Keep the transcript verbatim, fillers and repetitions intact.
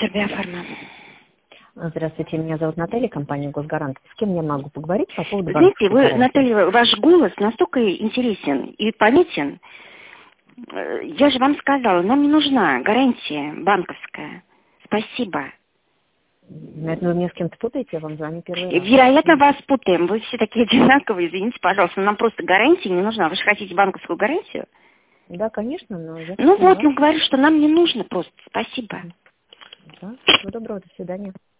Центр Биофарма. Здравствуйте, меня зовут Наталья, компания «Госгарант». С кем я могу поговорить по поводу Знаете, вы, гарантии? Наталья, ваш голос настолько интересен и понятен. Я же вам сказала, нам не нужна гарантия банковская. Спасибо. Наверное, вы меня с кем-то путаете, я вам звоню первый раз. Вероятно, вас путаем. Вы все такие одинаковые, извините, пожалуйста. Нам просто гарантия не нужна. Вы же хотите банковскую гарантию? Да, конечно, но я... Ну поняла. вот, ну говорю, что нам не нужно просто. Спасибо. Да, всего доброго, до свидания.